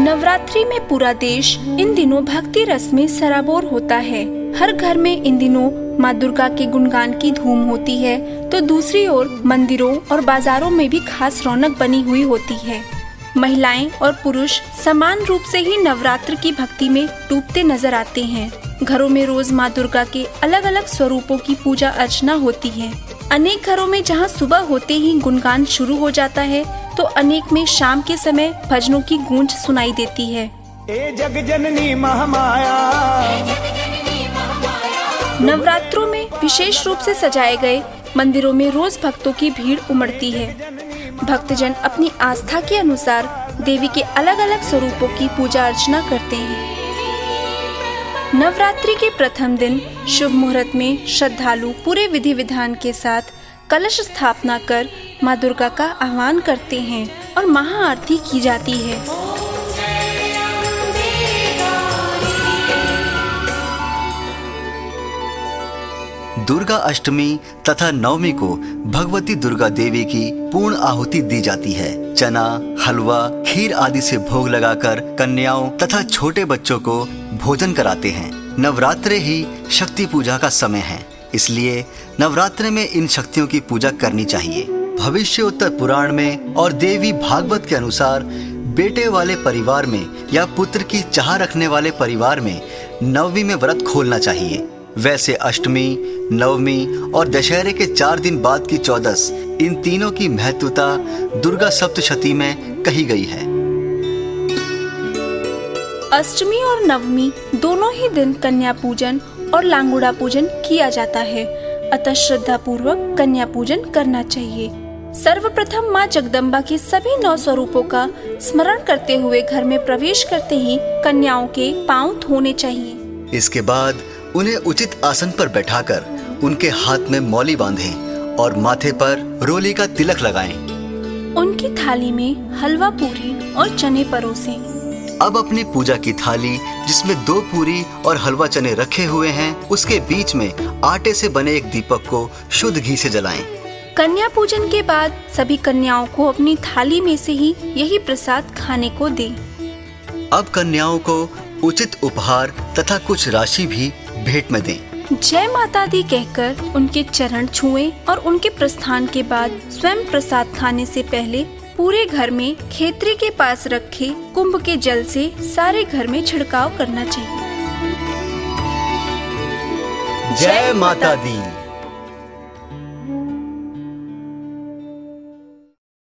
नवरात्रि में पूरा देश इन दिनों भक्ति रस में सराबोर होता है। हर घर में इन दिनों माँ दुर्गा के गुणगान की धूम होती है, तो दूसरी ओर मंदिरों और बाजारों में भी खास रौनक बनी हुई होती है। महिलाएं और पुरुष समान रूप से ही नवरात्र की भक्ति में डूबते नजर आते हैं। घरों में रोज माँ दुर्गा के अलग अलग स्वरूपों की पूजा अर्चना होती है। अनेक घरों में जहाँ सुबह होते ही गुणगान शुरू हो जाता है, तो अनेक में शाम के समय भजनों की गूंज सुनाई देती है। ए जग जननी महामाया। नवरात्रों में विशेष रूप से सजाए गए मंदिरों में रोज भक्तों की भीड़ उमड़ती है। भक्तजन अपनी आस्था के अनुसार देवी के अलग अलग स्वरूपों की पूजा अर्चना करते हैं। नवरात्रि के प्रथम दिन शुभ मुहूर्त में श्रद्धालु पूरे विधि विधान के साथ कलश स्थापना कर माँ दुर्गा का आह्वान करते हैं और महाआरती की जाती है। दुर्गा अष्टमी तथा नवमी को भगवती दुर्गा देवी की पूर्ण आहुति दी जाती है। चना, हलवा, खीर आदि से भोग लगाकर कन्याओं तथा छोटे बच्चों को भोजन कराते हैं। नवरात्रे ही शक्ति पूजा का समय है, इसलिए नवरात्रे में इन शक्तियों की पूजा करनी चाहिए। भविष्य उत्तर पुराण में और देवी भागवत के अनुसार बेटे वाले परिवार में या पुत्र की चाह रखने वाले परिवार में नवमी में व्रत खोलना चाहिए। वैसे अष्टमी, नवमी और दशहरे के 4 दिन बाद की 14, इन तीनों की महत्वता दुर्गा सप्तशती में कही गई है। अष्टमी और नवमी दोनों ही दिन कन्या पूजन और लांगुड़ा पूजन किया जाता है, अतः श्रद्धा पूर्वक कन्या पूजन करना चाहिए। सर्वप्रथम माँ जगदम्बा के सभी 9 स्वरूपों का स्मरण करते हुए घर में प्रवेश करते ही कन्याओं के पांव धोने चाहिए। इसके बाद उन्हें उचित आसन पर बैठाकर उनके हाथ में मौली बांधें और माथे पर रोली का तिलक लगाएं। उनकी थाली में हलवा पूरी और चने परोसें। अब अपनी पूजा की थाली जिसमें 2 पूरी और हलवा चने रखे हुए हैं, उसके बीच में आटे से बने एक दीपक को शुद्ध घी से जलाएं। कन्या पूजन के बाद सभी कन्याओं को अपनी थाली में से ही यही प्रसाद खाने को दें। अब कन्याओं को उचित उपहार तथा कुछ राशि भी भेंट में दें। जय माता दी कहकर उनके चरण छुएं और उनके प्रस्थान के बाद स्वयं प्रसाद खाने से पहले पूरे घर में खेतरी के पास रखे कुंभ के जल से सारे घर में छिड़काव करना चाहिए। जय माता दी।